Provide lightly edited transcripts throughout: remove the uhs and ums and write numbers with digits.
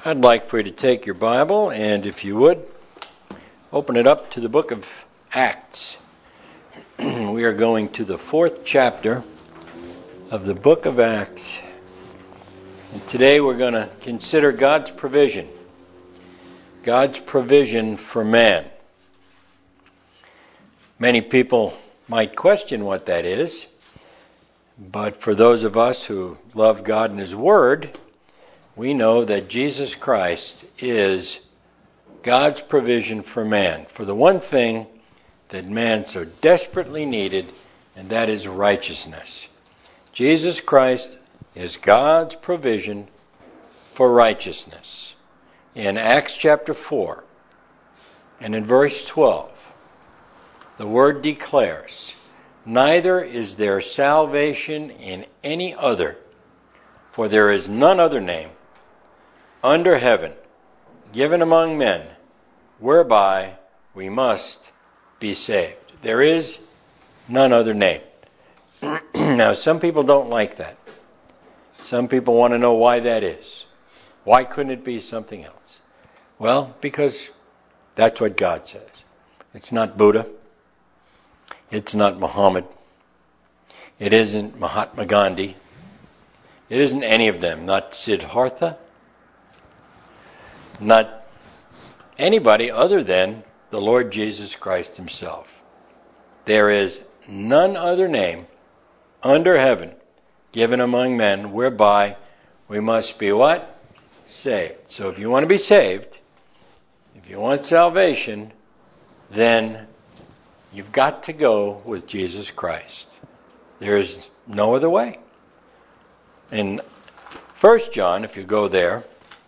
I'd like for you to take your Bible and, if you would, open it up to the book of Acts. We are going to the 4th chapter of the book of Acts. And today we're going to consider God's provision. God's provision for man. Many people might question what that is, but for those of us who love God and His Word, we know that Jesus Christ is God's provision for man, for the one thing that man so desperately needed, and that is righteousness. Jesus Christ is God's provision for righteousness. In Acts chapter 4 and in verse 12, the Word declares, "Neither is there salvation in any other, for there is none other name under heaven given among men whereby we must be saved." There is none other name. Now, some people don't like that. Some people want to know why that is. Why couldn't it be something else? Well, because that's what God says. It's not Buddha. It's not Muhammad. It isn't Mahatma Gandhi. It isn't any of them. Not Siddhartha. Not anybody other than the Lord Jesus Christ Himself. There is none other name under heaven given among men whereby we must be what? Saved. So if you want to be saved, if you want salvation, then you've got to go with Jesus Christ. There's no other way. In 1 John, if you go there,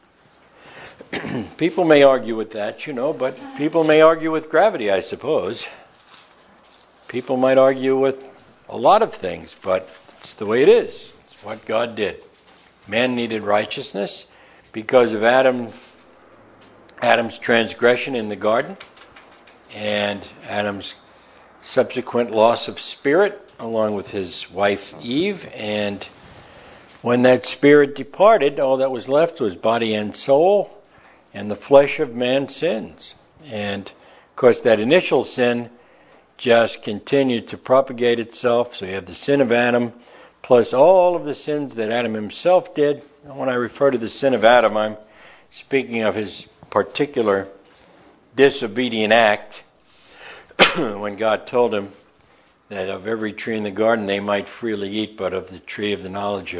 people may argue with that, but people may argue with gravity, I suppose. People might argue with a lot of things, but it's the way it is. It's what God did. Man needed righteousness because of Adam's transgression in the garden and Adam's subsequent loss of spirit along with his wife Eve. And when that spirit departed, all that was left was body and soul, and the flesh of man sins. And, of course, that initial sin just continued to propagate itself. So you have the sin of Adam, plus all of the sins that Adam himself did. And when I refer to the sin of Adam, I'm speaking of his particular disobedient act when God told him that of every tree in the garden they might freely eat, but of the fruit of the knowledge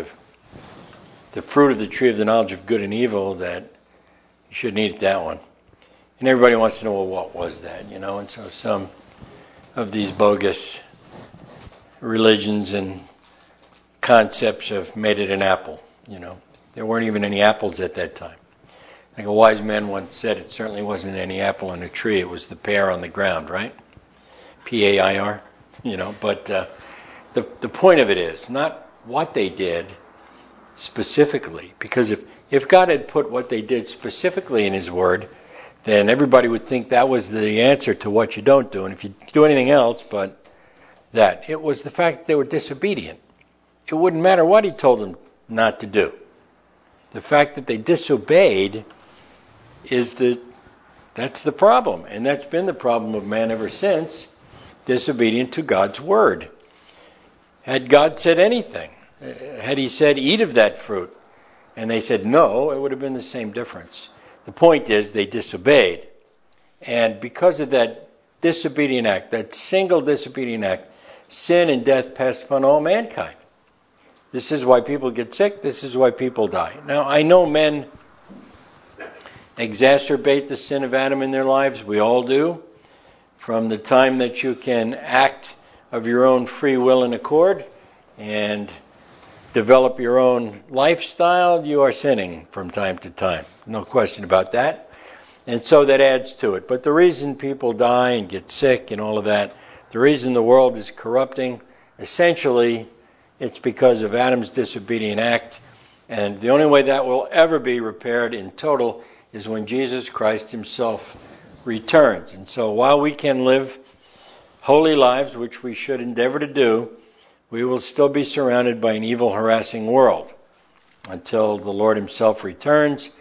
of good and evil, that you shouldn't eat that one. And everybody wants to know, well, what was that? And so some of these bogus religions and concepts have made it an apple. There weren't even any apples at that time. Like a wise man once said, it certainly wasn't any apple on a tree. It was the pear on the ground, right? P-A-I-R. But the point of it is not what they did specifically, because if God had put what they did specifically in His Word, then everybody would think that was the answer to what you don't do. And if you do anything else but that, it was the fact that they were disobedient. It wouldn't matter what He told them not to do. The fact that they disobeyed that's the problem. And that's been the problem of man ever since, disobedient to God's Word. Had God said anything, had He said, eat of that fruit, and they said no, it would have been the same difference. The point is, they disobeyed. And because of that disobedient act, that single disobedient act, sin and death passed upon all mankind. This is why people get sick. This is why people die. Now, I know men exacerbate the sin of Adam in their lives. We all do. From the time that you can act of your own free will and accord and develop your own lifestyle, you are sinning from time to time. No question about that. And so that adds to it. But the reason people die and get sick and all of that, the reason the world is corrupting, essentially, it's because of Adam's disobedient act. And the only way that will ever be repaired in total is when Jesus Christ Himself returns. And so while we can live holy lives, which we should endeavor to do, we will still be surrounded by an evil, harassing world until the Lord Himself returns.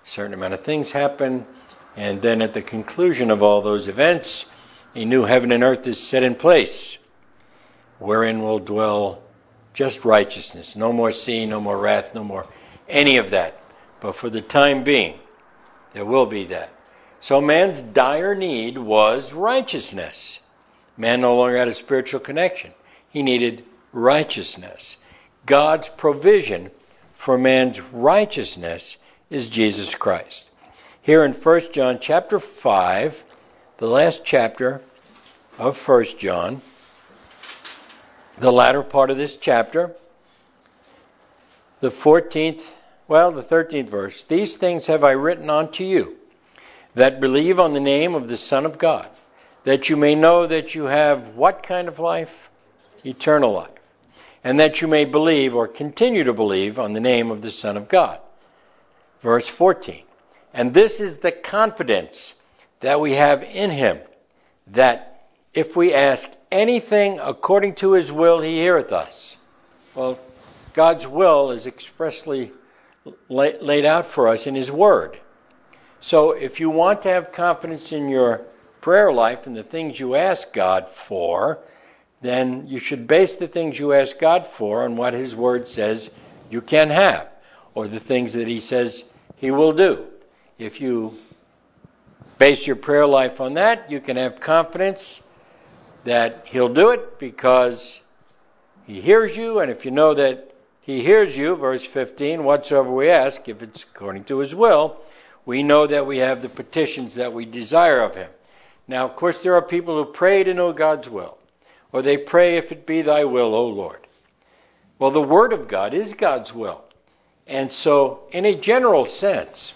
a certain amount of things happen, and then at the conclusion of all those events, a new heaven and earth is set in place, wherein will dwell just righteousness. No more sea, no more wrath, no more any of that. But for the time being, there will be that. So man's dire need was righteousness. Man no longer had a spiritual connection. He needed righteousness. God's provision for man's righteousness is Jesus Christ. Here in 1 John chapter 5, the last chapter of 1 John, the latter part of this chapter, the 13th verse, "These things have I written unto you, that believe on the name of the Son of God, that you may know that you have" what kind of life? Eternal life. "And that you may believe," or continue to believe, "on the name of the Son of God." Verse 14, "And this is the confidence that we have in Him, that if we ask anything according to His will, He heareth us." Well, God's will is expressly laid out for us in His Word. So if you want to have confidence in your prayer life and the things you ask God for, then you should base the things you ask God for on what His Word says you can have, or the things that He says He will do. If you base your prayer life on that, you can have confidence that He'll do it because He hears you, and if you know that He hears you, verse 15, "Whatsoever we ask, if it's according to His will, we know that we have the petitions that we desire of Him." Now, of course, there are people who pray to know God's will, or they pray, "If it be Thy will, O Lord." Well, the Word of God is God's will. And so, in a general sense,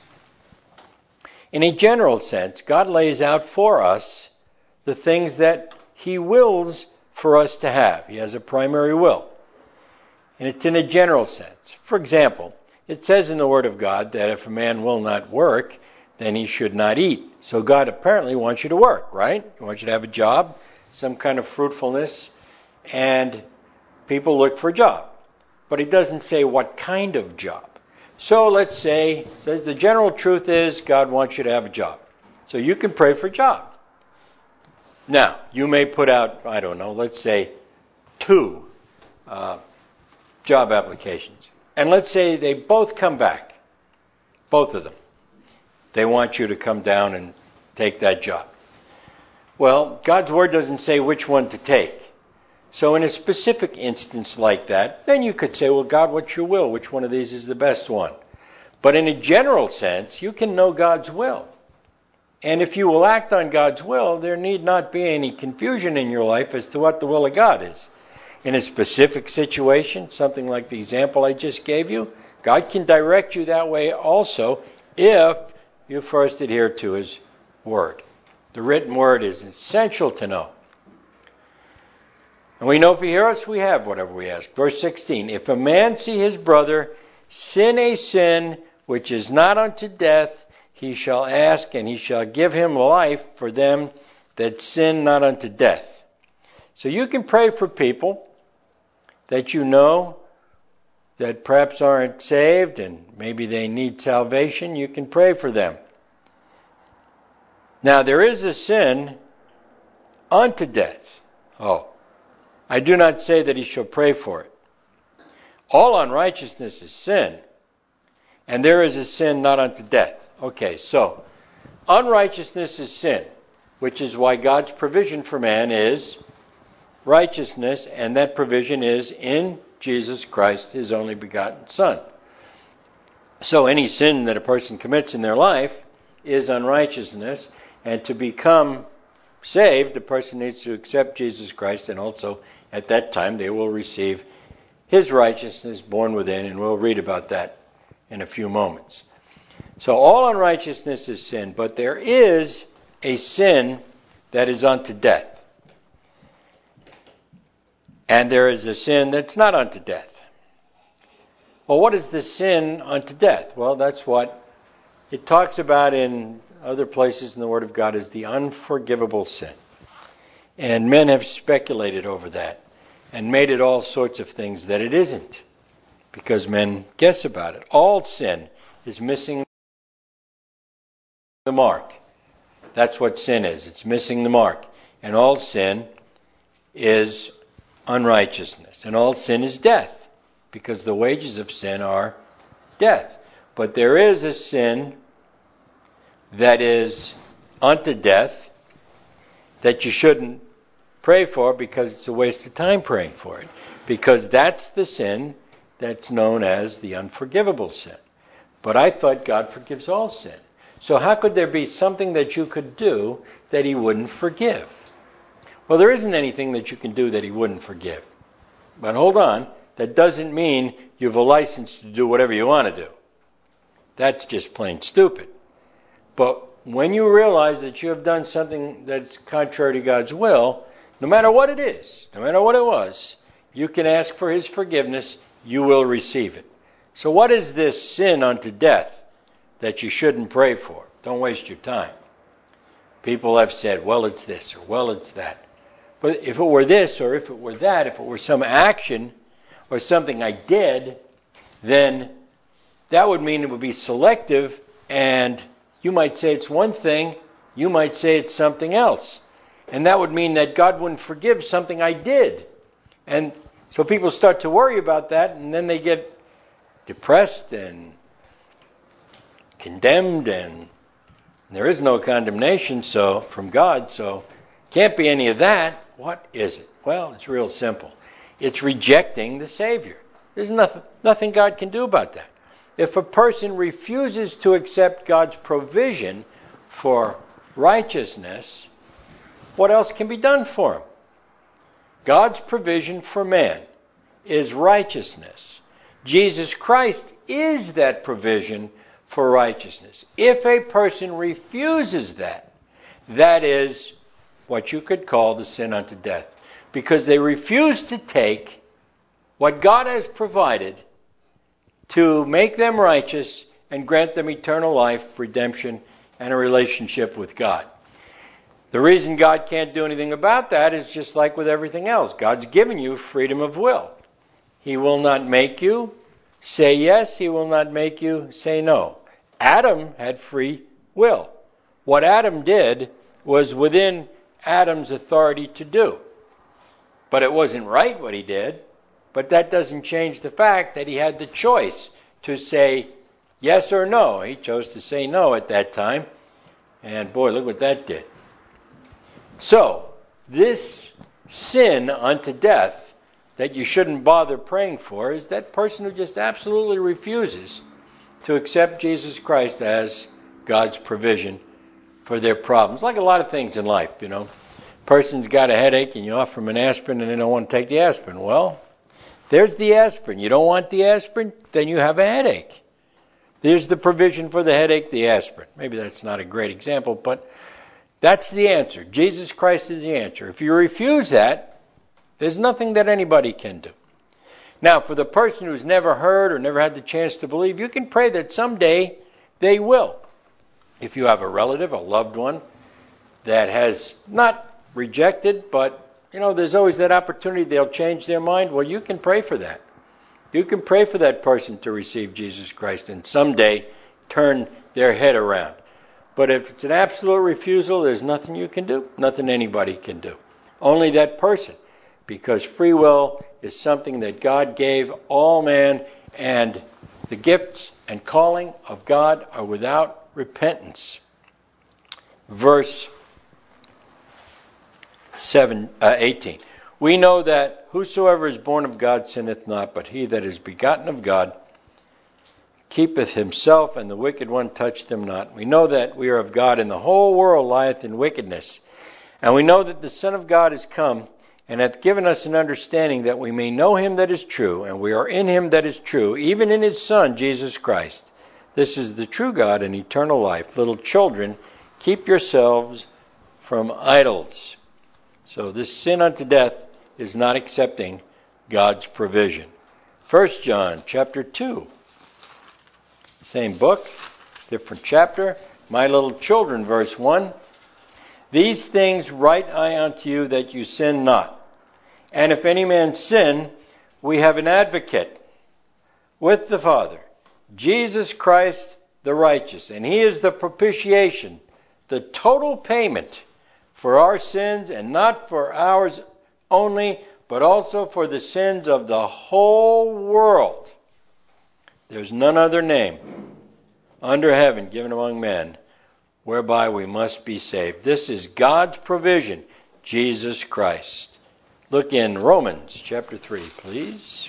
God lays out for us the things that He wills for us to have. He has a primary will. And it's in a general sense. For example, it says in the Word of God that if a man will not work, then he should not eat. So God apparently wants you to work, right? He wants you to have a job, some kind of fruitfulness, and people look for a job. But He doesn't say what kind of job. So let's say the general truth is God wants you to have a job. So you can pray for a job. Now, you may put out, I don't know, let's say 2 job applications. And let's say they both come back. Both of them. They want you to come down and take that job. Well, God's Word doesn't say which one to take. So in a specific instance like that, then you could say, "Well, God, what's your will? Which one of these is the best one?" But in a general sense, you can know God's will. And if you will act on God's will, there need not be any confusion in your life as to what the will of God is. In a specific situation, something like the example I just gave you, God can direct you that way also if you first adhere to His Word. The written Word is essential to know. And we know if He hears us, we have whatever we ask. Verse 16, "If a man see his brother sin a sin which is not unto death, he shall ask, and He shall give him life for them that sin not unto death." So you can pray for people that you know that perhaps aren't saved and maybe they need salvation. You can pray for them. Now, there is a sin unto death. Oh, I do not say that he shall pray for it. All unrighteousness is sin, and there is a sin not unto death. Okay, so unrighteousness is sin, which is why God's provision for man is righteousness, and that provision is in Jesus Christ, His only begotten Son. So any sin that a person commits in their life is unrighteousness, and to become saved, the person needs to accept Jesus Christ, and also at that time they will receive His righteousness born within, and we'll read about that in a few moments. So all unrighteousness is sin, but there is a sin that is unto death. And there is a sin that's not unto death. Well, what is the sin unto death? Well, that's what it talks about in other places in the Word of God as the unforgivable sin. And men have speculated over that and made it all sorts of things that it isn't, because men guess about it. All sin is missing the mark. That's what sin is. It's missing the mark. And all sin is unrighteousness. And all sin is death, because the wages of sin are death. But there is a sin that is unto death that you shouldn't pray for, because it's a waste of time praying for it. Because that's the sin that's known as the unforgivable sin. But I thought God forgives all sin. So how could there be something that you could do that He wouldn't forgive? Well, there isn't anything that you can do that He wouldn't forgive. But hold on, that doesn't mean you have a license to do whatever you want to do. That's just plain stupid. But when you realize that you have done something that's contrary to God's will, no matter what it is, no matter what it was, you can ask for His forgiveness, you will receive it. So what is this sin unto death that you shouldn't pray for? Don't waste your time. People have said, well, it's this, or well, it's that. But if it were this, or if it were that, if it were some action, or something I did, then that would mean it would be selective, and you might say it's one thing, you might say it's something else. And that would mean that God wouldn't forgive something I did. And so people start to worry about that, and then they get depressed and condemned, and there is no condemnation from God, so can't be any of that. What is it? Well, it's real simple. It's rejecting the Savior. There's nothing God can do about that. If a person refuses to accept God's provision for righteousness, what else can be done for him? God's provision for man is righteousness. Jesus Christ is that provision for righteousness. If a person refuses that, that is what you could call the sin unto death. Because they refuse to take what God has provided to make them righteous and grant them eternal life, redemption, and a relationship with God. The reason God can't do anything about that is just like with everything else. God's given you freedom of will. He will not make you say yes. He will not make you say no. Adam had free will. What Adam did was within Adam's authority to do. But it wasn't right what he did. But that doesn't change the fact that he had the choice to say yes or no. He chose to say no at that time. And boy, look what that did. So, this sin unto death that you shouldn't bother praying for is that person who just absolutely refuses to accept Jesus Christ as God's provision for their problems. Like a lot of things in life, you know. Person's got a headache and you offer them an aspirin and they don't want to take the aspirin. Well, there's the aspirin. You don't want the aspirin? Then you have a headache. There's the provision for the headache, the aspirin. Maybe that's not a great example, but that's the answer. Jesus Christ is the answer. If you refuse that, there's nothing that anybody can do. Now, for the person who's never heard or never had the chance to believe, you can pray that someday they will. If you have a relative, a loved one, that has not rejected, but, you know, there's always that opportunity they'll change their mind. Well, you can pray for that. You can pray for that person to receive Jesus Christ and someday turn their head around. But if it's an absolute refusal, there's nothing you can do. Nothing anybody can do. Only that person. Because free will is something that God gave all man, and the gifts and calling of God are without repentance. Verse 18. We know that whosoever is born of God sinneth not, but he that is begotten of God keepeth himself, and the wicked one toucheth him not. We know that we are of God, and the whole world lieth in wickedness. And we know that the Son of God is come, and hath given us an understanding that we may know him that is true, and we are in him that is true, even in his Son, Jesus Christ. This is the true God and eternal life. Little children, keep yourselves from idols. So this sin unto death is not accepting God's provision. 1 John chapter 2. Same book, different chapter. My little children, verse 1. These things write I unto you that you sin not. And if any man sin, we have an advocate with the Father, Jesus Christ the righteous. And He is the propitiation, the total payment for our sins, and not for ours only, but also for the sins of the whole world. There's none other name under heaven given among men whereby we must be saved. This is God's provision, Jesus Christ. Look in Romans chapter 3, please.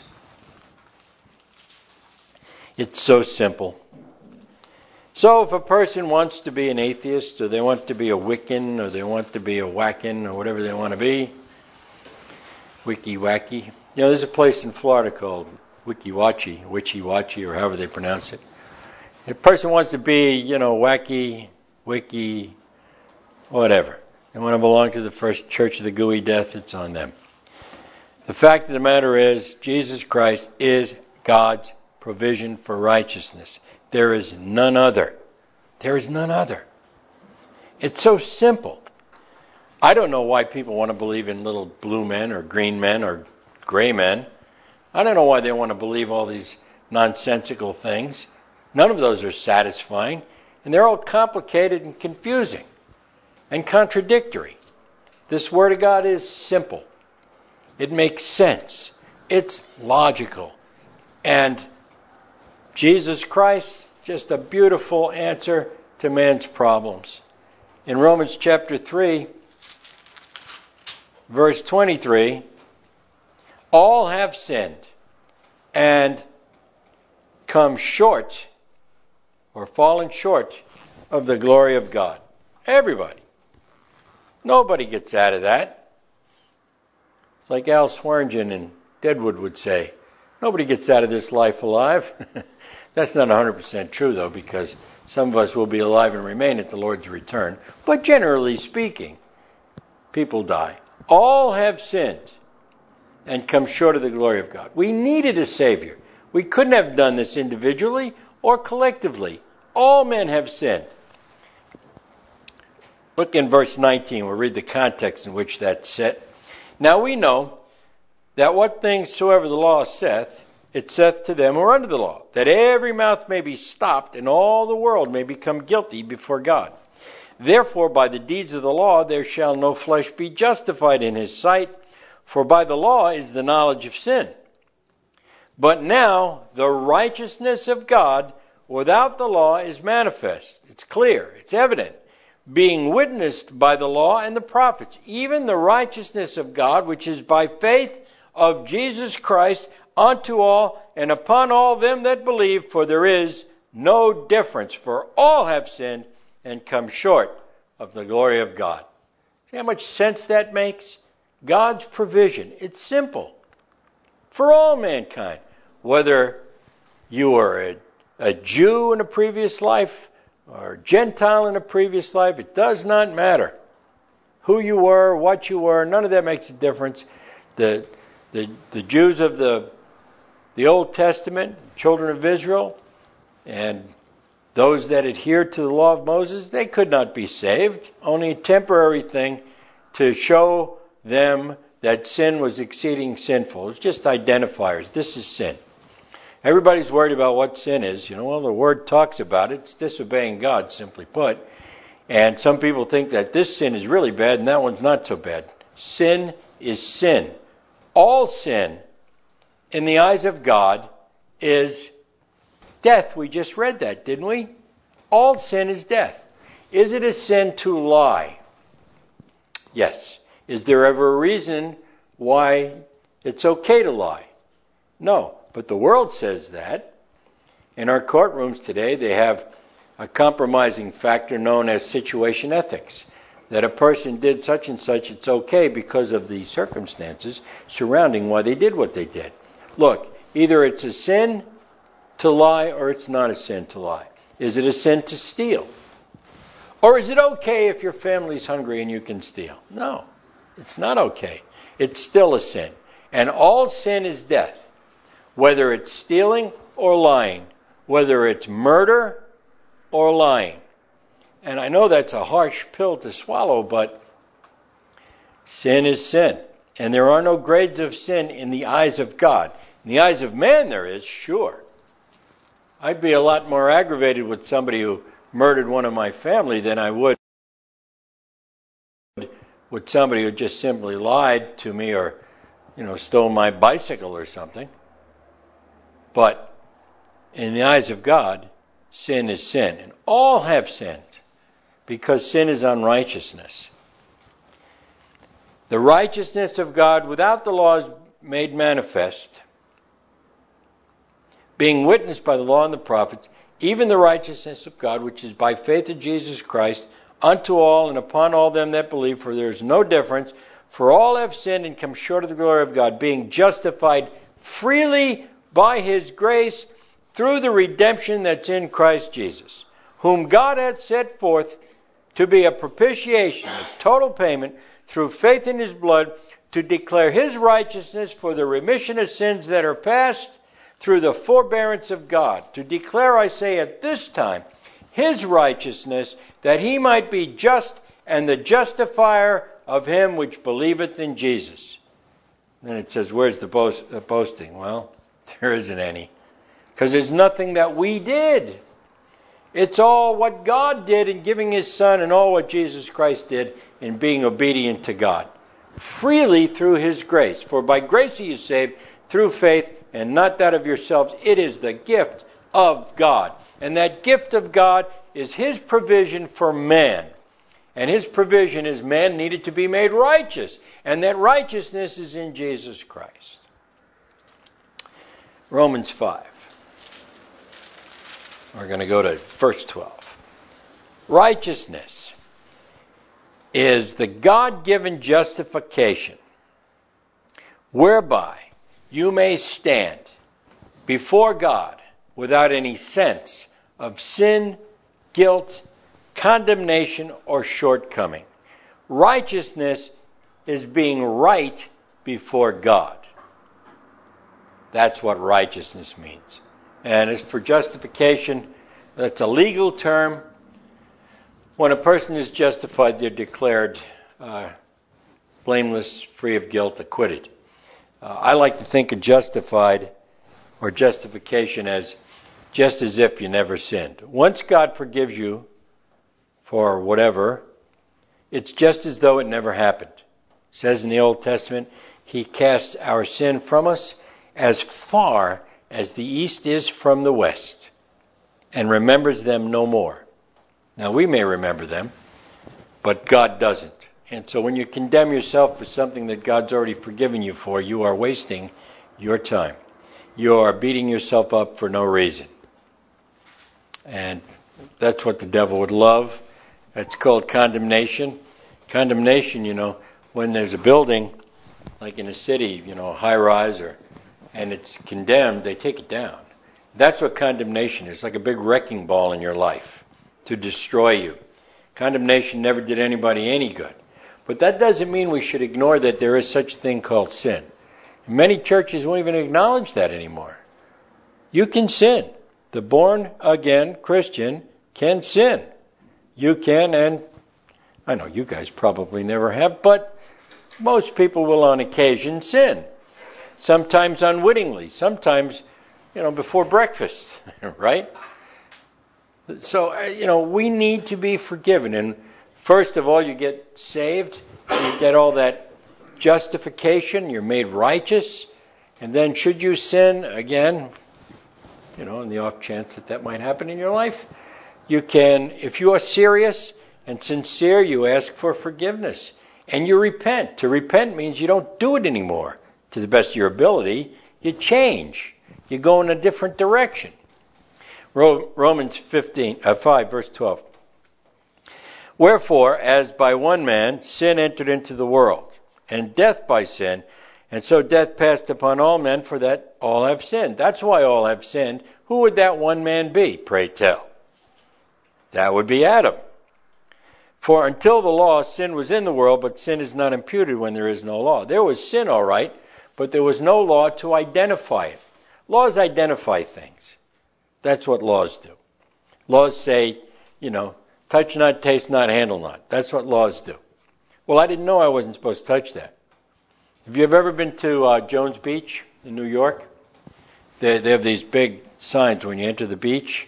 It's so simple. So if a person wants to be an atheist, or they want to be a Wiccan, or they want to be a Wackin, or whatever they want to be, Wiki-wacky. There's a place in Florida called Witchy-watchy, or however they pronounce it. If a person wants to be, wacky, wiki, whatever. They want to belong to the First Church of the Gooey Death, it's on them. The fact of the matter is, Jesus Christ is God's provision for righteousness. There is none other. There is none other. It's so simple. I don't know why people want to believe in little blue men or green men or gray men. I don't know why they want to believe all these nonsensical things. None of those are satisfying. And they're all complicated and confusing and contradictory. This Word of God is simple. It makes sense. It's logical. And Jesus Christ, just a beautiful answer to man's problems. In Romans chapter 3, verse 23, all have sinned and come short, or fallen short, of the glory of God. Everybody. Nobody gets out of that. It's like Al Swearingen in Deadwood would say, nobody gets out of this life alive. That's not 100% true, though, because some of us will be alive and remain at the Lord's return. But generally speaking, people die. All have sinned and come short of the glory of God. We needed a Savior. We couldn't have done this individually or collectively. All men have sinned. Look in verse 19. We'll read the context in which that's set. Now we know that what things soever the law saith, it saith to them who are under the law, that every mouth may be stopped, and all the world may become guilty before God. Therefore, by the deeds of the law there shall no flesh be justified in his sight, for by the law is the knowledge of sin. But now the righteousness of God without the law is manifest. It's clear, it's evident, being witnessed by the law and the prophets, even the righteousness of God, which is by faith of Jesus Christ, unto all and upon all them that believe, for there is no difference, for all have sinned and come short of the glory of God. See how much sense that makes? God's provision. It's simple. For all mankind. Whether you were a Jew in a previous life or a Gentile in a previous life, it does not matter. Who you were, what you were, none of that makes a difference. The Jews of the Old Testament, children of Israel, and those that adhered to the law of Moses, they could not be saved. Only a temporary thing to show them that sin was exceeding sinful. It's just identifiers. This is sin. Everybody's worried about what sin is. Well, the Word talks about it. It's disobeying God, simply put. And some people think that this sin is really bad and that one's not so bad. Sin is sin. All sin in the eyes of God is death. We just read that, didn't we? All sin is death. Is it a sin to lie? Yes. Is there ever a reason why it's okay to lie? No. But the world says that. In our courtrooms today, they have a compromising factor known as situation ethics. That a person did such and such, it's okay because of the circumstances surrounding why they did what they did. Look, either it's a sin to lie or it's not a sin to lie. Is it a sin to steal? Or is it okay if your family's hungry and you can steal? No, it's not okay. It's still a sin. And all sin is death. Whether it's stealing or lying. Whether it's murder or lying. And I know that's a harsh pill to swallow, but sin is sin. And there are no grades of sin in the eyes of God. In the eyes of man there is, sure. I'd be a lot more aggravated with somebody who murdered one of my family than I would with somebody who just simply lied to me or, stole my bicycle or something. But in the eyes of God, sin is sin. And all have sinned because sin is unrighteousness. The righteousness of God without the law is made manifest, being witnessed by the law and the prophets, even the righteousness of God, which is by faith in Jesus Christ, unto all and upon all them that believe, for there is no difference. For all have sinned and come short of the glory of God, being justified freely by His grace through the redemption that's in Christ Jesus, whom God hath set forth to be a propitiation, a total payment, through faith in His blood, to declare His righteousness for the remission of sins that are past, through the forbearance of God, to declare, I say, at this time, His righteousness, that He might be just and the justifier of him which believeth in Jesus. Then it says, where's the boasting? Well, there isn't any. Because there's nothing that we did. It's all what God did in giving His Son and all what Jesus Christ did in being obedient to God. Freely through His grace. For by grace are you saved through faith, and not that of yourselves. It is the gift of God. And that gift of God is His provision for man. And His provision is man needed to be made righteous. And that righteousness is in Jesus Christ. Romans 5. We're going to go to verse 12. Righteousness is the God-given justification whereby you may stand before God without any sense of sin, guilt, condemnation, or shortcoming. Righteousness is being right before God. That's what righteousness means. And as for justification, that's a legal term. When a person is justified, they're declared blameless, free of guilt, acquitted. I like to think of justified or justification as just as if you never sinned. Once God forgives you for whatever, it's just as though it never happened. It says in the Old Testament, He casts our sin from us as far as the east is from the west, and remembers them no more. Now, we may remember them, but God doesn't. And so when you condemn yourself for something that God's already forgiven you for, you are wasting your time. You are beating yourself up for no reason. And that's what the devil would love. It's called condemnation. Condemnation, when there's a building, like in a city, high-rise, and it's condemned, they take it down. That's what condemnation is, like a big wrecking ball in your life to destroy you. Condemnation never did anybody any good. But that doesn't mean we should ignore that there is such a thing called sin. Many churches won't even acknowledge that anymore. You can sin. The born-again Christian can sin. You can, and I know you guys probably never have, but most people will on occasion sin. Sometimes unwittingly, sometimes, before breakfast, right? So, we need to be forgiven. And first of all, you get saved, you get all that justification, you're made righteous, and then should you sin again, in the off chance that might happen in your life, you can, if you are serious and sincere, you ask for forgiveness. And you repent. To repent means you don't do it anymore to the best of your ability. You change. You go in a different direction. Romans 5, verse 12. Wherefore, as by one man sin entered into the world, and death by sin, and so death passed upon all men, for that all have sinned. That's why all have sinned. Who would that one man be, pray tell? That would be Adam. For until the law, sin was in the world, but sin is not imputed when there is no law. There was sin, all right, but there was no law to identify it. Laws identify things. That's what laws do. Laws say, touch not, taste not, handle not. That's what laws do. Well, I didn't know I wasn't supposed to touch that. Have you ever been to Jones Beach in New York? They have these big signs when you enter the beach.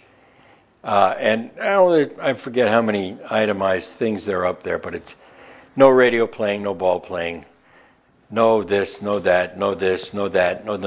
I forget how many itemized things there are up there, but it's no radio playing, no ball playing, no this, no that, no this, no that, no,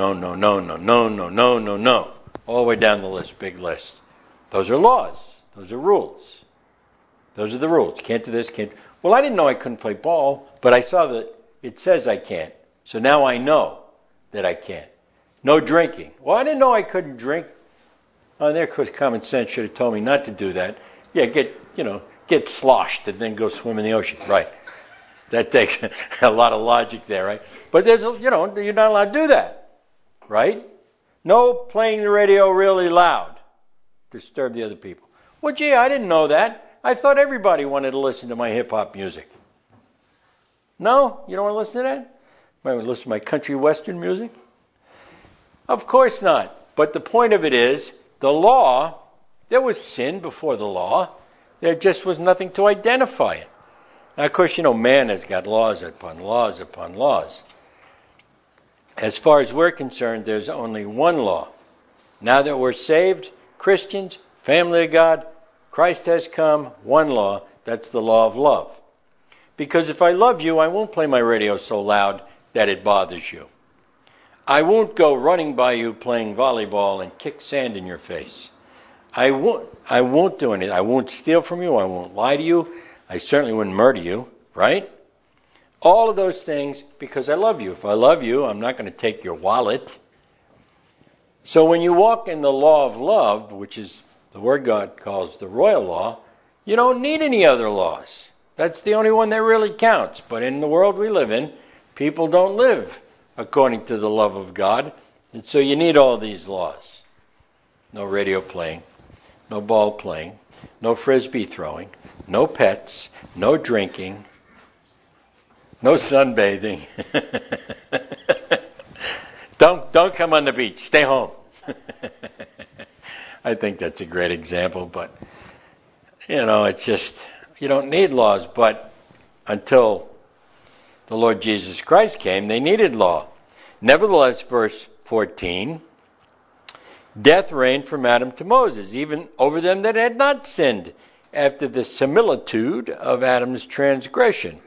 no. All the way down the list, big list. Those are laws. Those are rules. Those are the rules. Can't do this, can't. Well, I didn't know I couldn't play ball, but I saw that it says I can't. So now I know that I can't. No drinking. Well, I didn't know I couldn't drink. Oh, there, common sense should have told me not to do that. Yeah, get sloshed and then go swim in the ocean. Right. That takes a lot of logic there, right? But you're not allowed to do that. Right? No playing the radio really loud. Disturb the other people. Well, gee, I didn't know that. I thought everybody wanted to listen to my hip-hop music. No? You don't want to listen to that? You want to listen to my country western music? Of course not. But the point of it is, the law, there was sin before the law. There just was nothing to identify it. Now, of course, man has got laws upon laws upon laws. As far as we're concerned, there's only one law. Now that we're saved, Christians, family of God, Christ has come, one law, that's the law of love. Because if I love you, I won't play my radio so loud that it bothers you. I won't go running by you playing volleyball and kick sand in your face. I won't do anything. I won't steal from you. I won't lie to you. I certainly wouldn't murder you, right? All of those things because I love you. If I love you, I'm not going to take your wallet. So when you walk in the law of love, which is the word God calls the royal law, you don't need any other laws. That's the only one that really counts. But in the world we live in, people don't live according to the love of God. And so you need all these laws. No radio playing, no ball playing, no frisbee throwing, no pets, no drinking, no sunbathing. Don't come on the beach. Stay home. I think that's a great example, but it's just, you don't need laws, but until the Lord Jesus Christ came, they needed law. Nevertheless, verse 14, death reigned from Adam to Moses, even over them that had not sinned, after the similitude of Adam's transgression.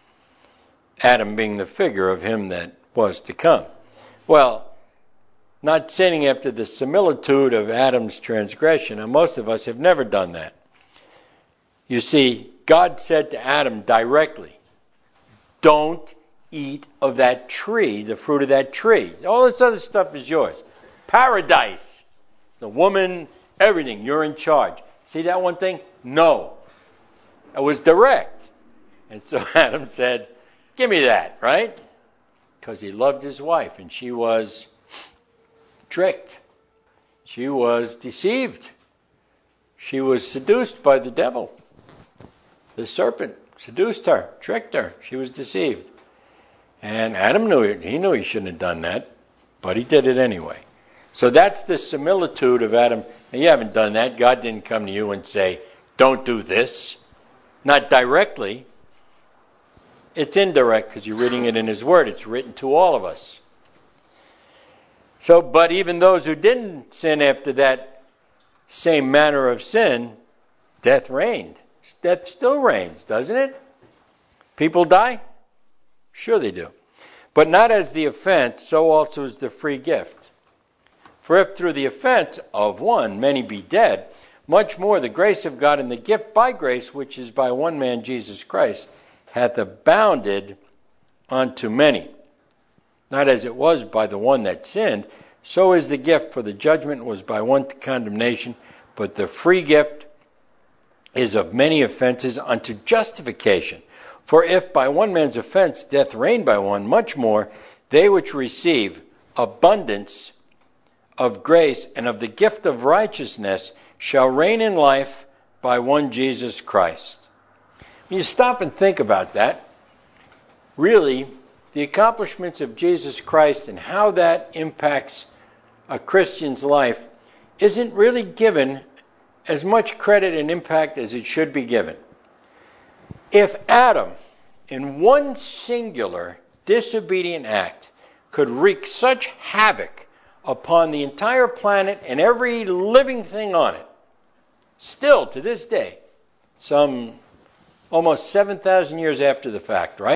Adam being the figure of him that was to come. Well, not sinning after the similitude of Adam's transgression, and most of us have never done that. You see, God said to Adam directly, don't eat of that tree, the fruit of that tree. All this other stuff is yours. Paradise, the woman, everything, you're in charge. See that one thing? No. It was direct. And so Adam said, give me that, right? Because he loved his wife, and she was tricked. She was deceived. She was seduced by the devil. The serpent seduced her, tricked her. She was deceived. And Adam knew it. He knew he shouldn't have done that, but he did it anyway. So that's the similitude of Adam. Now, you haven't done that. God didn't come to you and say, don't do this. Not directly. It's indirect because you're reading it in His Word. It's written to all of us. So, but even those who didn't sin after that same manner of sin, death reigned. Death still reigns, doesn't it? People die? Sure they do. But not as the offense, so also is the free gift. For if through the offense of one many be dead, much more the grace of God and the gift by grace, which is by one man Jesus Christ, hath abounded unto many. Not as it was by the one that sinned, so is the gift, for the judgment was by one to condemnation, but the free gift is of many offenses unto justification. For if by one man's offense death reigned by one, much more they which receive abundance of grace and of the gift of righteousness shall reign in life by one Jesus Christ. When you stop and think about that, really, the accomplishments of Jesus Christ and how that impacts a Christian's life isn't really given as much credit and impact as it should be given. If Adam, in one singular disobedient act, could wreak such havoc upon the entire planet and every living thing on it. Still, to this day, some almost 7,000 years after the fact, right?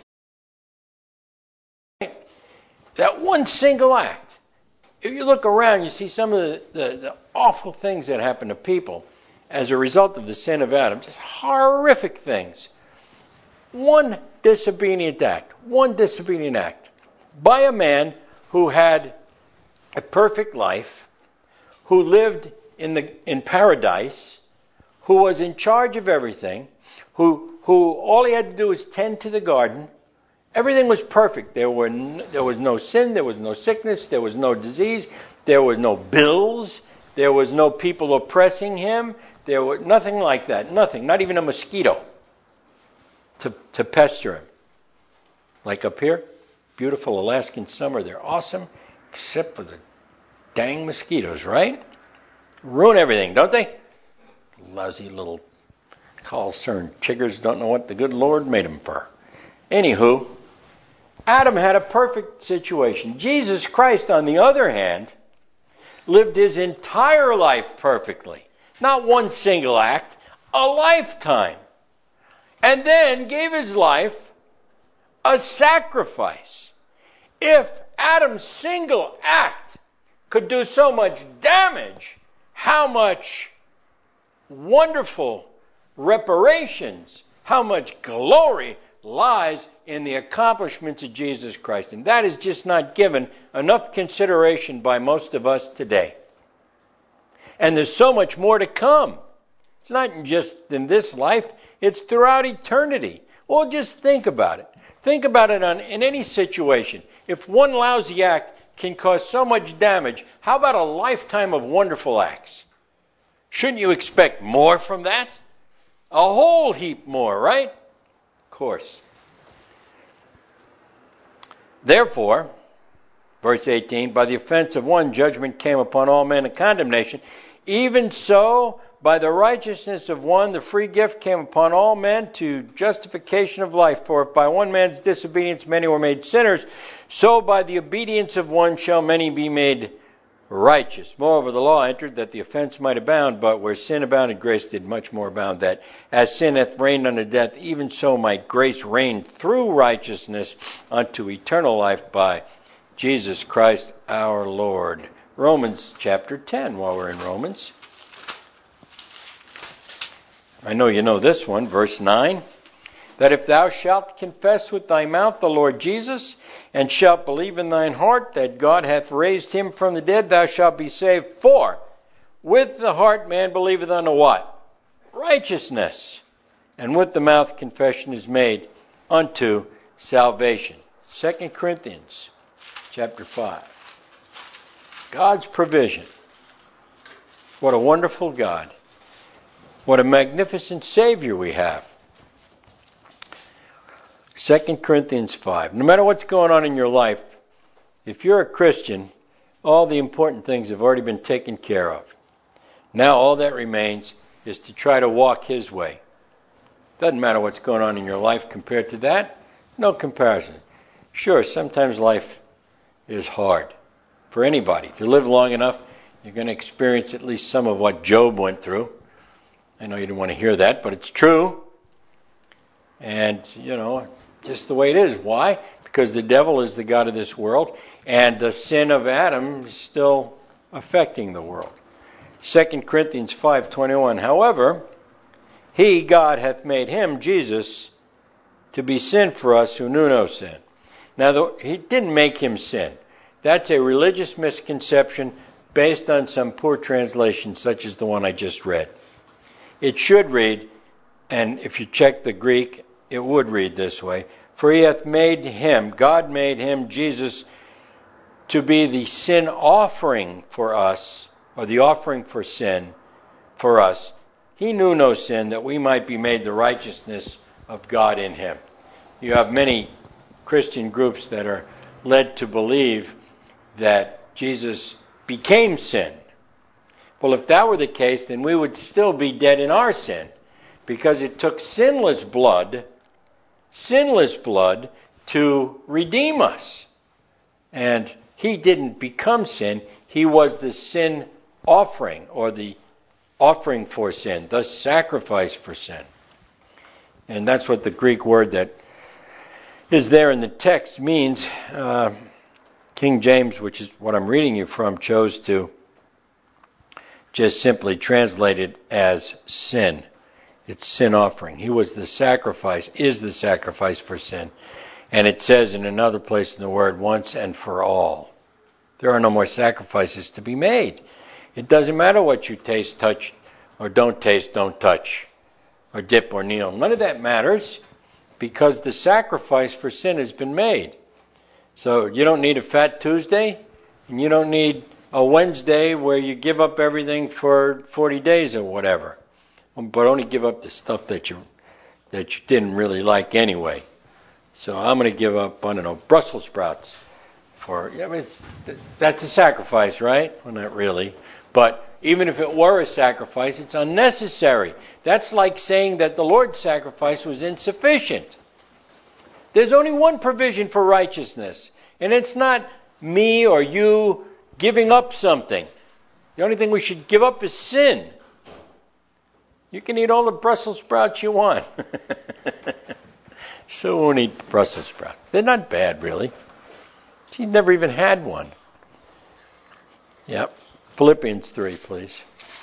That one single act. If you look around, you see some of the awful things that happen to people as a result of the sin of Adam. Just horrific things. One disobedient act by a man who had a perfect life, who lived in paradise, who was in charge of everything, who all he had to do was tend to the garden. Everything was perfect. There was no sin, there was no sickness, there was no disease, there was no bills, there was no people oppressing him, there was nothing like that. Nothing, not even a mosquito to pester him. Like up here, beautiful Alaskan summer, they're awesome, except for the dang mosquitoes, right? Ruin everything, don't they? Lousy little concerned chiggers don't know what the good Lord made them for. Anywho, Adam had a perfect situation. Jesus Christ, on the other hand, lived his entire life perfectly. Not one single act, a lifetime. And then gave his life a sacrifice. If Adam's single act could do so much damage, how much wonderful reparations, how much glory lies in the accomplishments of Jesus Christ. And that is just not given enough consideration by most of us today. And there's so much more to come. It's not just in this life, it's throughout eternity. Well, just think about it. Think about it in any situation. If one lousy act can cause so much damage, how about a lifetime of wonderful acts? Shouldn't you expect more from that? A whole heap more, right? Of course. Therefore, verse 18, by the offense of one, judgment came upon all men and condemnation. Even so, by the righteousness of one, the free gift came upon all men to justification of life. For if by one man's disobedience many were made sinners, so by the obedience of one shall many be made righteous. Moreover, the law entered that the offense might abound, but where sin abounded, grace did much more abound, that as sin hath reigned unto death, even so might grace reign through righteousness unto eternal life by Jesus Christ our Lord. Romans chapter 10, while we're in Romans. I know you know this one, verse 9. That if thou shalt confess with thy mouth the Lord Jesus, and shalt believe in thine heart that God hath raised him from the dead, thou shalt be saved. For with the heart man believeth unto what? Righteousness. And with the mouth confession is made unto salvation. 2 Corinthians chapter 5. God's provision. What a wonderful God. What a magnificent Savior we have. 2 Corinthians 5. No matter what's going on in your life, if you're a Christian, all the important things have already been taken care of. Now all that remains is to try to walk His way. Doesn't matter what's going on in your life compared to that. No comparison. Sure, sometimes life is hard for anybody. If you live long enough, you're going to experience at least some of what Job went through. I know you didn't want to hear that, but it's true. And, just the way it is. Why? Because the devil is the god of this world, and the sin of Adam is still affecting the world. 2 Corinthians 5:21. However, He, God, hath made Him, Jesus, to be sin for us who knew no sin. Now, He didn't make Him sin. That's a religious misconception based on some poor translation, such as the one I just read. It should read, and if you check the Greek, it would read this way. For He hath made Him, God made Him, Jesus, to be the sin offering for us, or the offering for sin for us. He knew no sin, that we might be made the righteousness of God in Him. You have many Christian groups that are led to believe that Jesus became sin. Well, if that were the case, then we would still be dead in our sin, because it took sinless blood to redeem us. And He didn't become sin, He was the sin offering, or the offering for sin, the sacrifice for sin. And that's what the Greek word that is there in the text means. King James, which is what I'm reading you from, chose to just simply translate it as sin. It's sin offering. He was the sacrifice, is the sacrifice for sin. And it says in another place in the word, once and for all. There are no more sacrifices to be made. It doesn't matter what you taste, touch, or don't taste, don't touch, or dip or kneel. None of that matters because the sacrifice for sin has been made. So you don't need a Fat Tuesday, and you don't need a Wednesday where you give up everything for 40 days or whatever. But only give up the stuff that you didn't really like anyway. So I'm going to give up, I don't know, Brussels sprouts. That's a sacrifice, right? Well, not really. But even if it were a sacrifice, it's unnecessary. That's like saying that the Lord's sacrifice was insufficient. There's only one provision for righteousness, and it's not me or you giving up something. The only thing we should give up is sin. You can eat all the Brussels sprouts you want. So won't eat Brussels sprouts. They're not bad, really. She never even had one. Yep. Philippians 3, please.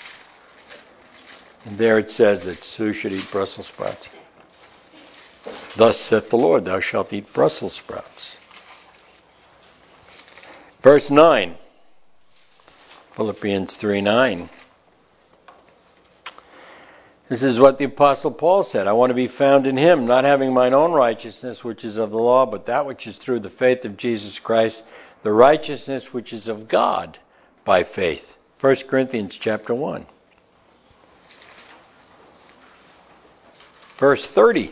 And there it says that who should eat Brussels sprouts? Thus saith the Lord, thou shalt eat Brussels sprouts. Verse 9. Philippians 3:9. This is what the Apostle Paul said. I want to be found in him, not having mine own righteousness, which is of the law, but that which is through the faith of Jesus Christ, the righteousness which is of God by faith. 1 Corinthians chapter 1. Verse 30.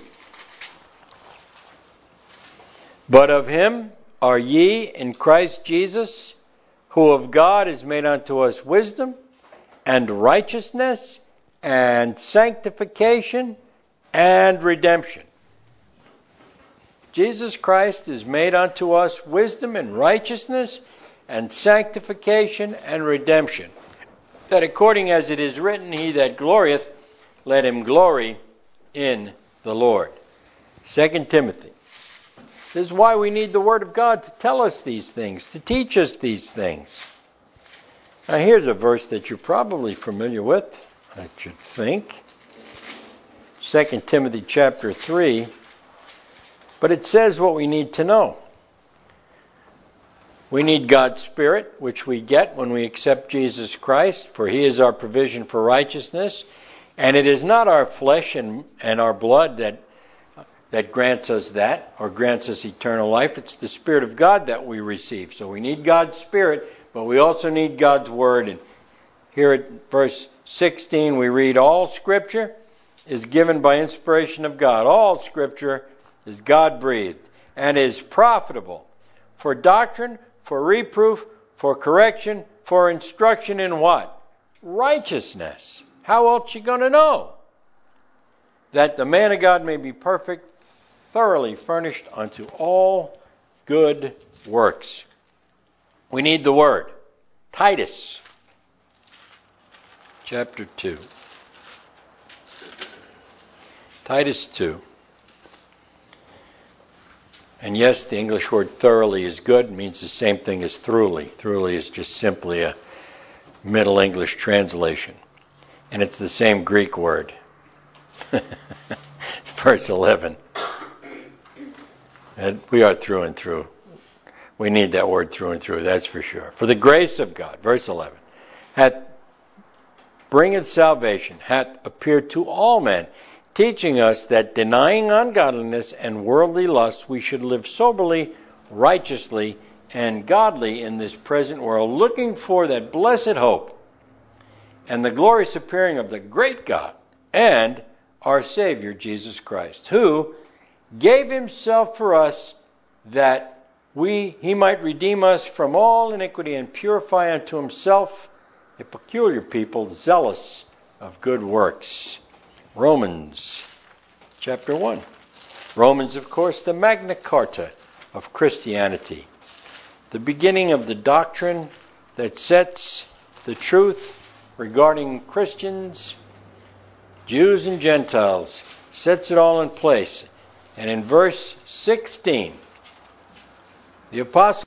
But of him are ye in Christ Jesus, who of God is made unto us wisdom and righteousness and sanctification and redemption. Jesus Christ is made unto us wisdom and righteousness and sanctification and redemption. That according as it is written, he that glorieth, let him glory in the Lord. 2 Timothy. This is why we need the Word of God to tell us these things, to teach us these things. Now here's a verse that you're probably familiar with, I should think. 2 Timothy chapter 3. But it says what we need to know. We need God's Spirit, which we get when we accept Jesus Christ, for He is our provision for righteousness. And it is not our flesh and our blood that grants us that, or grants us eternal life. It's the Spirit of God that we receive. So we need God's Spirit, but we also need God's Word. And here at verse 16 we read, all Scripture is given by inspiration of God. All Scripture is God-breathed and is profitable for doctrine, for reproof, for correction, for instruction in what? Righteousness. How else you going to know? That the man of God may be perfect, thoroughly furnished unto all good works. We need the Word. Titus chapter 2. Titus 2. And yes, the English word thoroughly is good. It means the same thing as thoroughly. Thoroughly is just simply a Middle English translation. And it's the same Greek word. Verse 11. And we are through and through. We need that word through and through, that's for sure. For the grace of God, verse 11, bringeth salvation, hath appeared to all men, teaching us that denying ungodliness and worldly lust, we should live soberly, righteously, and godly in this present world, looking for that blessed hope and the glorious appearing of the great God and our Savior Jesus Christ, who gave himself for us that he might redeem us from all iniquity and purify unto himself a peculiar people, zealous of good works. Romans chapter 1. Romans, of course, the Magna Carta of Christianity. The beginning of the doctrine that sets the truth regarding Christians, Jews and Gentiles, sets it all in place. And in verse 16, the Apostle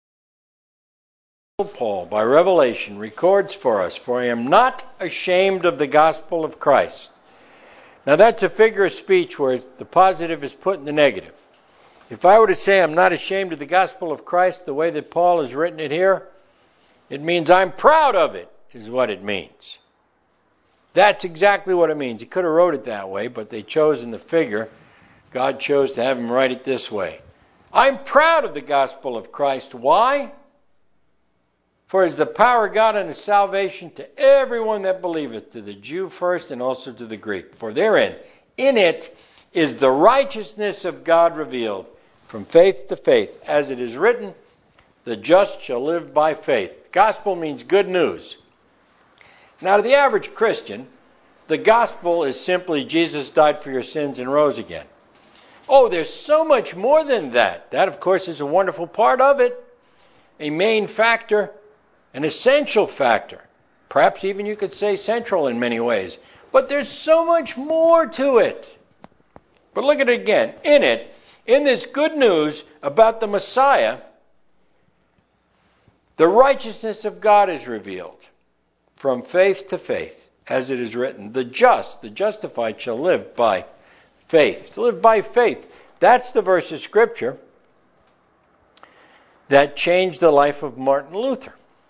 Paul, by revelation, records for us, "For I am not ashamed of the gospel of Christ." Now that's a figure of speech where the positive is put in the negative. If I were to say I'm not ashamed of the gospel of Christ the way that Paul has written it here, it means I'm proud of it, is what it means. That's exactly what it means. He could have wrote it that way, but they chose in the figure. God chose to have him write it this way. I'm proud of the gospel of Christ. Why? For it is the power of God unto salvation to everyone that believeth, to the Jew first and also to the Greek. For therein, in it, is the righteousness of God revealed from faith to faith. As it is written, the just shall live by faith. Gospel means good news. Now, to the average Christian, the gospel is simply Jesus died for your sins and rose again. Oh, there's so much more than that. That, of course, is a wonderful part of it. A main factor. An essential factor. Perhaps even you could say central in many ways. But there's so much more to it. But look at it again. In it, in this good news about the Messiah, the righteousness of God is revealed from faith to faith. As it is written, the just, the justified shall live by faith. To live by faith. That's the verse of Scripture that changed the life of Martin Luther.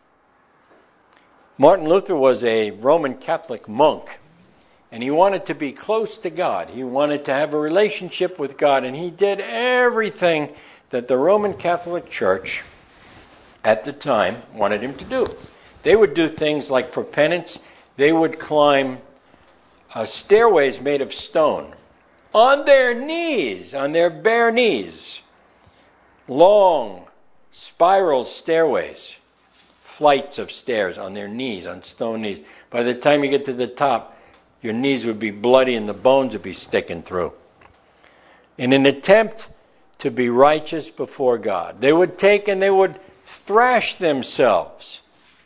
Martin Luther was a Roman Catholic monk, and he wanted to be close to God. He wanted to have a relationship with God, and he did everything that the Roman Catholic Church at the time wanted him to do. They would do things like, for penance, they would climb stairways made of stone on their knees, on their bare knees. Long, spiral stairways. Flights of stairs on their knees, on stone knees. By the time you get to the top, your knees would be bloody and the bones would be sticking through. In an attempt to be righteous before God, they would take and they would thrash themselves.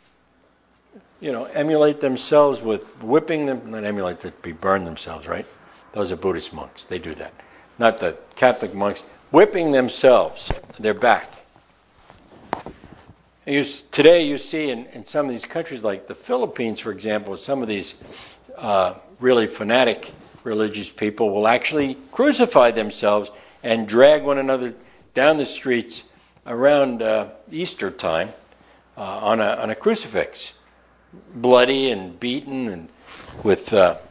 Emulate themselves with whipping them. Not emulate, that'd be burn themselves, right? Those are Buddhist monks. They do that. Not the Catholic monks. Whipping themselves, their back. Today you see in some of these countries like the Philippines, for example, some of these really fanatic religious people will actually crucify themselves and drag one another down the streets around Easter time on a crucifix. Bloody and beaten and with a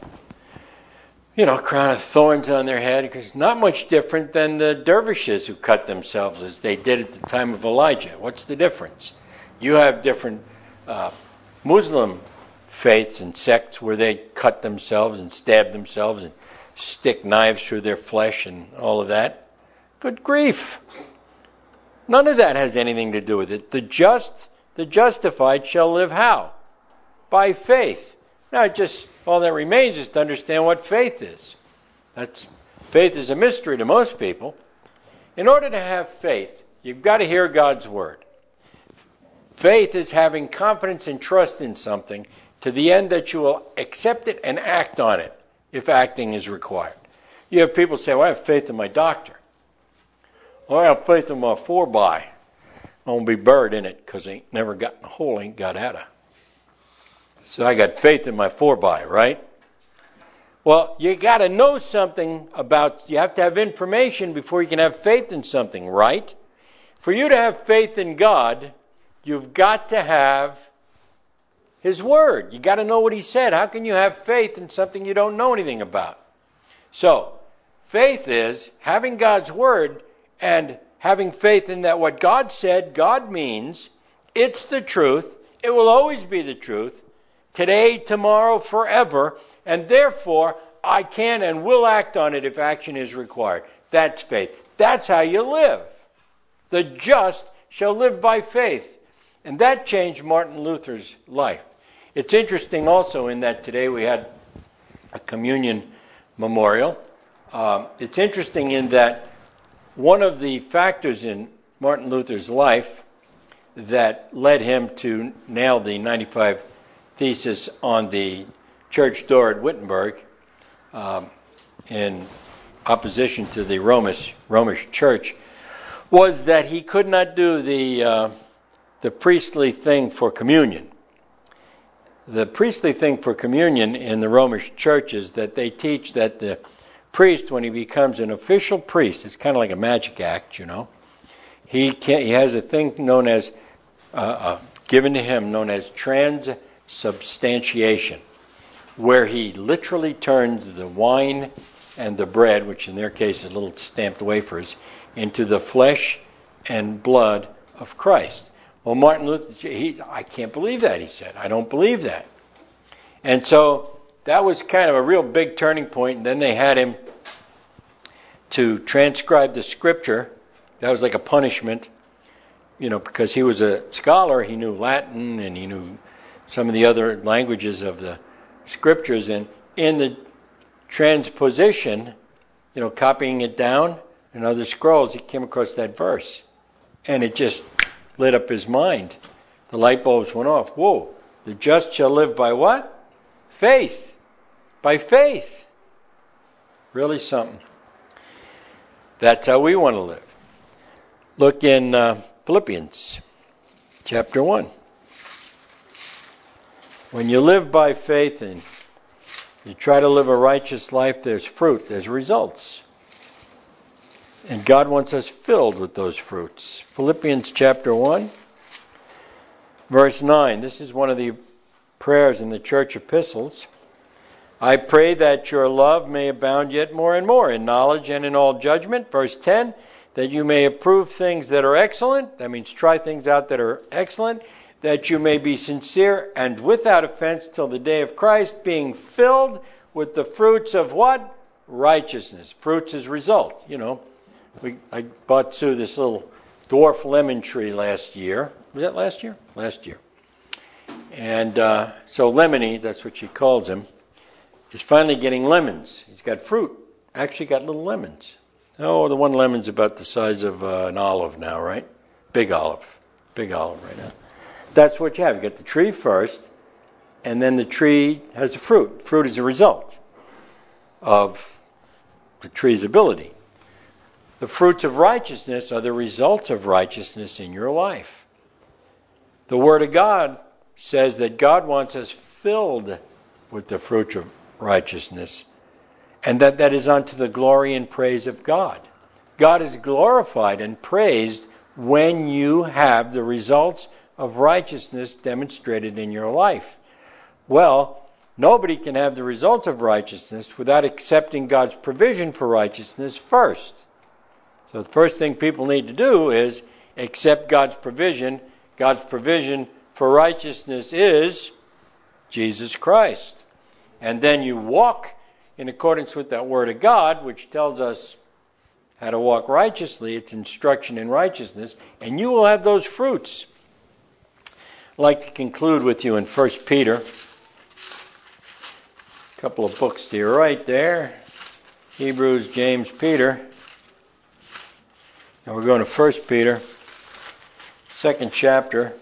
crown of thorns on their head. Because it's not much different than the dervishes who cut themselves as they did at the time of Elijah. What's the difference? You have different Muslim faiths and sects where they cut themselves and stab themselves and stick knives through their flesh and all of that. Good grief. None of that has anything to do with it. The justified shall live how? By faith. Now, all that remains is to understand what faith is. Faith is a mystery to most people. In order to have faith, you've got to hear God's word. Faith is having confidence and trust in something to the end that you will accept it and act on it if acting is required. You have people say, well, I have faith in my doctor. Or I have faith in my 4x. I won't be buried in it because ain't never got in a hole, ain't got out of. So I got faith in my 4x, right? Well, you got to know something you have to have information before you can have faith in something, right? For you to have faith in God, you've got to have His Word. You got to know what He said. How can you have faith in something you don't know anything about? So, faith is having God's Word and having faith in that what God said, God means. It's the truth. It will always be the truth. Today, tomorrow, forever. And therefore, I can and will act on it if action is required. That's faith. That's how you live. The just shall live by faith. And that changed Martin Luther's life. It's interesting also in that today we had a communion memorial. It's interesting in that one of the factors in Martin Luther's life that led him to nail the 95 Thesis on the church door at Wittenberg in opposition to the Romish church was that he could not do the priestly thing for communion. The priestly thing for communion in the Romish church is that they teach that the priest, when he becomes an official priest, it's kind of like a magic act, you know. He has a thing known as given to him known as transubstantiation, where he literally turns the wine and the bread, which in their case is little stamped wafers, into the flesh and blood of Christ. Well, Martin Luther, I can't believe that, he said. I don't believe that. And so that was kind of a real big turning point. And then they had him to transcribe the scripture. That was like a punishment, you know, because he was a scholar. He knew Latin and he knew some of the other languages of the scriptures. And in the transposition, you know, copying it down in other scrolls, he came across that verse. And it just lit up his mind. The light bulbs went off. Whoa, the just shall live by what? Faith. By faith. Really something. That's how we want to live. Look in Philippians chapter 1. When you live by faith and you try to live a righteous life, there's fruit, there's results. And God wants us filled with those fruits. Philippians chapter 1, verse 9. This is one of the prayers in the church epistles. I pray that your love may abound yet more and more in knowledge and in all judgment. Verse 10, that you may approve things that are excellent. That means try things out that are excellent. That you may be sincere and without offense till the day of Christ, being filled with the fruits of what? Righteousness. Fruits is result, you know. I bought Sue this little dwarf lemon tree last year. Was that last year? Last year. And so Lemony, that's what she calls him, is finally getting lemons. He's got fruit. Actually got little lemons. Oh, the one lemon's about the size of an olive now, right? Big olive. Big olive right now. That's what you have. You get the tree first, and then the tree has the fruit. Fruit is a result of the tree's ability. The fruits of righteousness are the results of righteousness in your life. The Word of God says that God wants us filled with the fruit of righteousness, and that is unto the glory and praise of God. God is glorified and praised when you have the results of righteousness demonstrated in your life. Well, nobody can have the results of righteousness without accepting God's provision for righteousness first. So the first thing people need to do is accept God's provision. God's provision for righteousness is Jesus Christ. And then you walk in accordance with that Word of God, which tells us how to walk righteously. It's instruction in righteousness. And you will have those fruits. I'd like to conclude with you in 1 Peter. A couple of books to your right there. Hebrews, James, Peter. Now we're going to 1 Peter, 2nd chapter.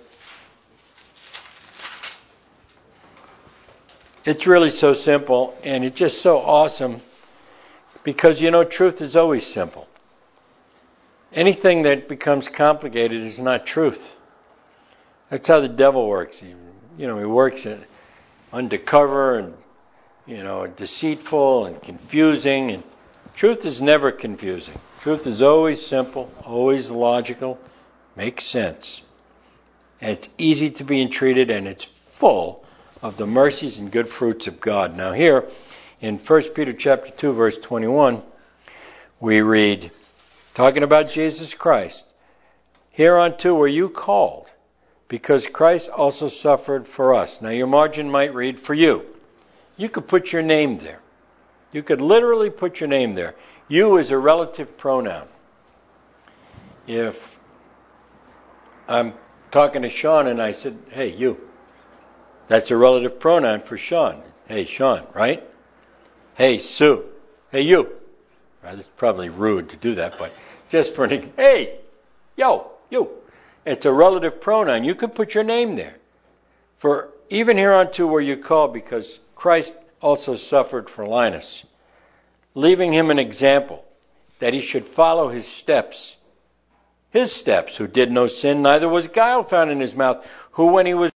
It's really so simple, and it's just so awesome because, you know, truth is always simple. Anything that becomes complicated is not truth. That's how the devil works. He works undercover and, deceitful and confusing. And truth is never confusing. Truth is always simple, always logical, makes sense. And it's easy to be entreated, and it's full of the mercies and good fruits of God. Now here, in 1 Peter chapter 2, verse 21, we read, talking about Jesus Christ, hereunto were you called, because Christ also suffered for us. Now your margin might read, for you. You could put your name there. You could literally put your name there. You is a relative pronoun. If I'm talking to Sean and I said, hey, you, that's a relative pronoun for Sean. Hey, Sean, right? Hey, Sue. Hey, you. Right, it's probably rude to do that, but just for an hey, yo, you. It's a relative pronoun. You can put your name there. For even hereunto were you called, because Christ also suffered for Linus, leaving him an example, that he should follow his steps, who did no sin, neither was guile found in his mouth, who when he was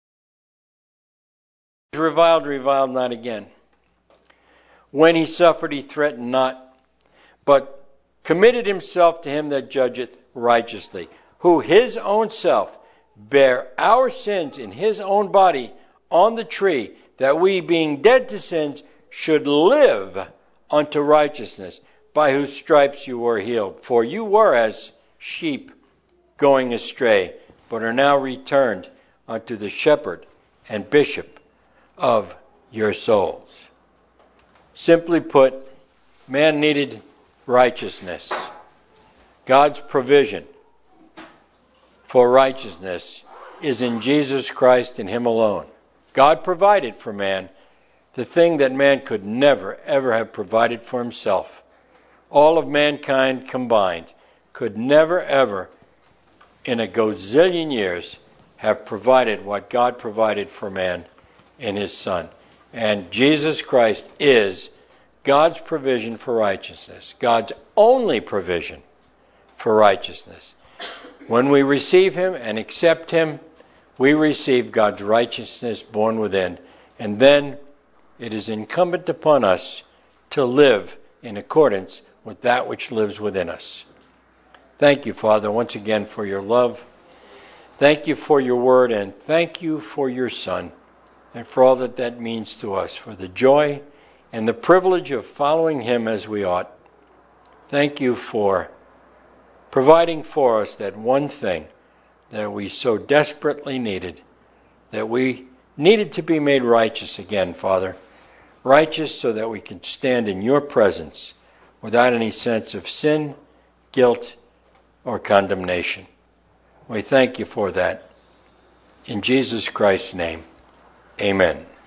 reviled not again. When he suffered, he threatened not, but committed himself to him that judgeth righteously, who his own self bare our sins in his own body on the tree, that we, being dead to sins, should live unto righteousness, by whose stripes you were healed. For you were as sheep going astray, but are now returned unto the shepherd and bishop of your souls. Simply put, man needed righteousness. God's provision for righteousness is in Jesus Christ and Him alone. God provided for man the thing that man could never, ever have provided for himself. All of mankind combined could never, ever, in a gazillion years, have provided what God provided for man in His Son. And Jesus Christ is God's provision for righteousness, God's only provision for righteousness. When we receive Him and accept Him, we receive God's righteousness born within, and then it is incumbent upon us to live in accordance with that which lives within us. Thank you, Father, once again for your love. Thank you for your word, and thank you for your Son, and for all that that means to us, for the joy and the privilege of following Him as we ought. Thank you for providing for us that one thing that we so desperately needed, that we needed to be made righteous again, Father. Righteous so that we can stand in your presence without any sense of sin, guilt, or condemnation. We thank you for that. In Jesus Christ's name, amen.